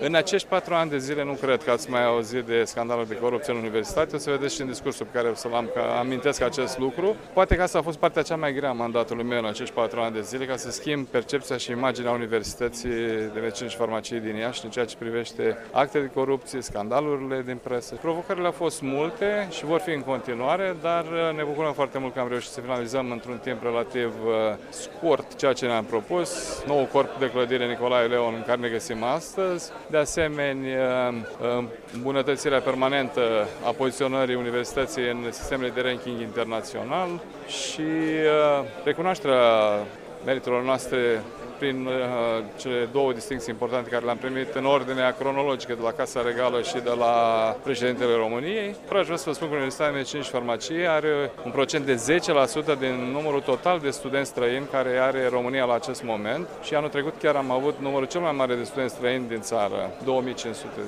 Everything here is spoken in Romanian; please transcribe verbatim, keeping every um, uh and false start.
În acești patru ani de zile nu cred că ați mai auzit de scandalul de corupție în universitate. O să vedeți și în discursul pe care o să-l am, că amintesc acest lucru. Poate că asta a fost partea cea mai grea a mandatului meu în acești patru ani de zile, ca să schimb percepția și imaginea Universității de Medicină și Farmacie din Iași în ceea ce privește acte de corupție, scandalurile din presă. Provocările au fost multe și vor fi în continuare, dar ne bucurăm foarte mult că am reușit să finalizăm într-un timp relativ scurt ceea ce ne-am propus. Nou corp de clădire Nicolae Leon în care ne găsim astăzi. De asemenea, îmbunătățirea permanentă a poziționării Universității în sistemele de ranking internațional și recunoașterea meritelor noastre prin uh, cele două distincții importante care le-am primit în ordinea cronologică de la Casa Regală și de la președintele României. Vreau să vă spun că Universitatea de Medicină și Farmacie are un procent de zece la sută din numărul total de studenți străini care are România la acest moment și anul trecut chiar am avut numărul cel mai mare de studenți străini din țară, două mii cinci sute.